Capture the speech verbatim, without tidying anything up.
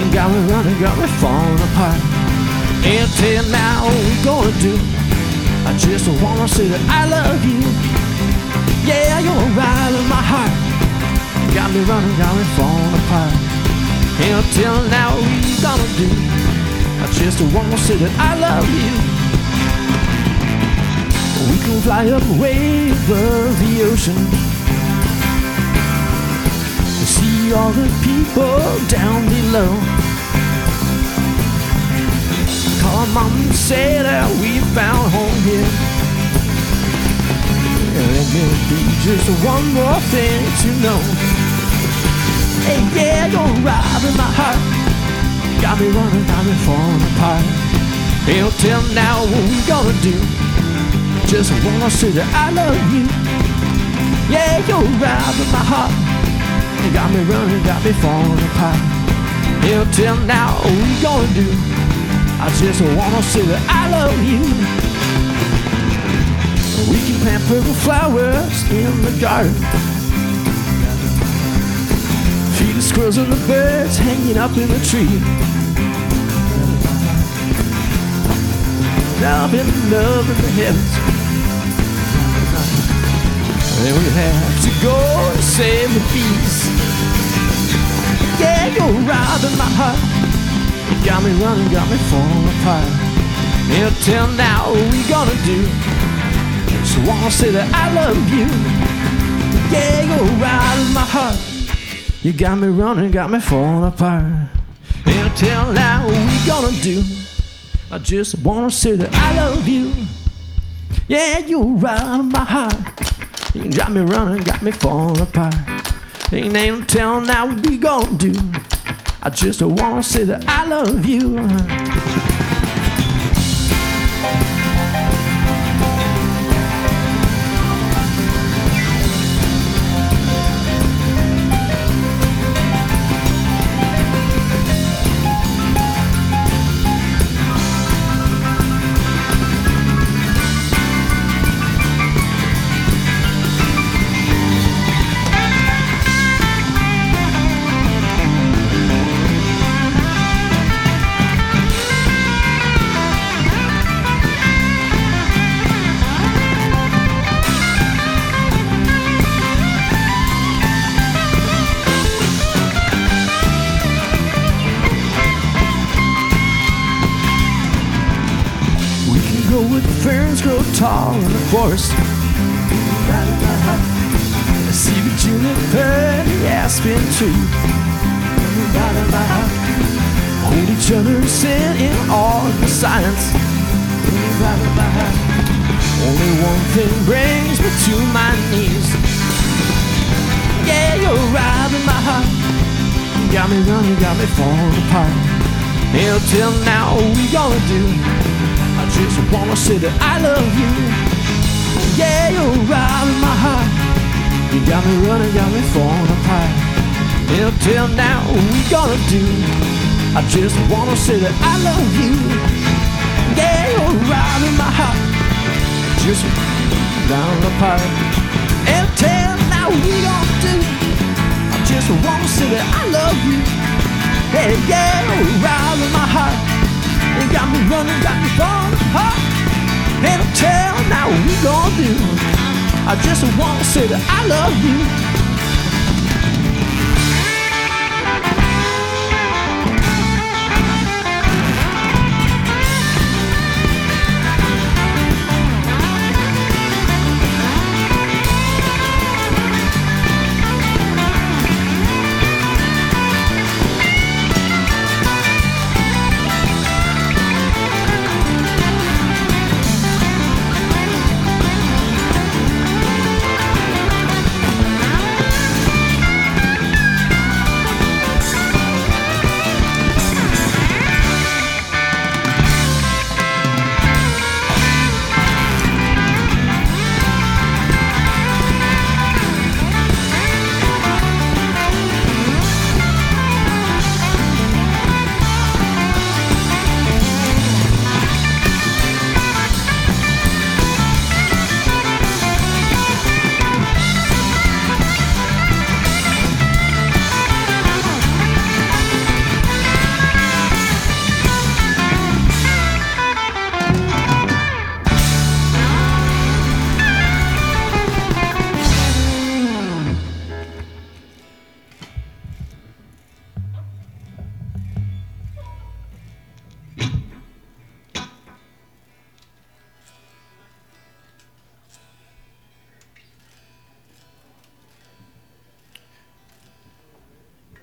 got me running, got me falling apart. And tell now what we gonna do. I just wanna say that I love you. Yeah, you're right in my heart. Got me running, got me falling apart. And tell now what we gonna do. I just wanna say that I love you. We can fly up way above the ocean to see all the people down below. Call mom and say that we found home here. And there'll be just one more thing to know. Hey, yeah, you're right in my heart. Got me running, got me falling apart. Hey, tell now what we gonna do. Just wanna say that I love you. Yeah, you're right in my heart. You got me running, got me falling apart. Hey, tell now what we gonna do. I just wanna say that I love you. We can plant purple flowers in the garden. Feed the squirrels and the birds hanging up in the tree. Love in love in the heavens. And we have to go and save the bees. Yeah, you're right in my heart. You got me running, got me falling apart. And tell now what we gonna do. So I wanna say that I love you. Yeah, you're right in my heart. You got me running, got me falling apart. And tell now what we gonna do. I just wanna say that I love you. Yeah, you're right in my heart. You got me running, got me falling apart. Ain't ain't tell now what we gonna do. I just wanna say that I love you. Where the ferns grow tall in the forest. I see the juniper, the aspen tree. Hold each other and sit in awe of the science. Only one thing brings me to my knees. Yeah, you're right in my heart. You got me running, got me falling apart. Hell, till now, what we gonna do? I just wanna say that I love you. Yeah, you're right in my heart. You got me running, got me falling apart. Until now, what we gonna do? I just wanna say that I love you. Yeah, you're right in my heart. Just down apart. Until now, what we gonna do? I just wanna say that I love you. Hey, yeah, you're right in my heart. You got me running, got me falling apart. And tell now what we gonna do. I just wanna say that I love you.